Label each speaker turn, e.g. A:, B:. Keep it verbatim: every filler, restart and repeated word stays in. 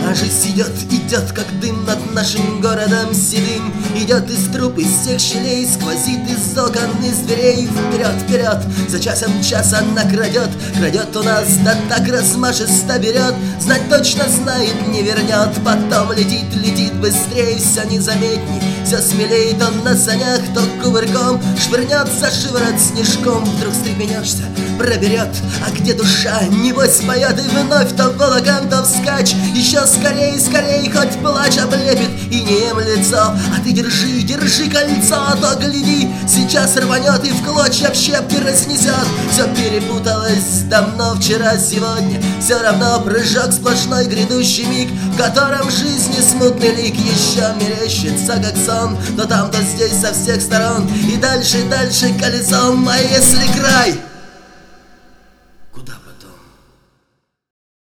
A: Кажись, идет, идет, как дым над нашим городом седым. Идет из труб, из всех щелей, сквозит из окон, из дверей. Вперед, вперед, за часом час она крадет. Крадет у нас, да так размашисто берет. Знать точно знает, не вернет. Потом летит, летит быстрее, все незаметней. Все смелеет он на санях, то кувырком швырнет за шиворот снежком. Вдруг стрепенешься, проберет, а где душа? Небось поет и вновь то волоком, то вскачь. Еще скорей, скорей, хоть плач облепит и неем лицо. А ты держи, держи кольцо, а то гляди, сейчас рванет и в клочья в щепки разнесет. Все перепуталось давно, вчера, сегодня. Все равно прыжок, сплошной грядущий миг, в котором жизни смутный лик еще мерещится, как сон. То там, то здесь, со всех сторон, и дальше, дальше колесом. А если край?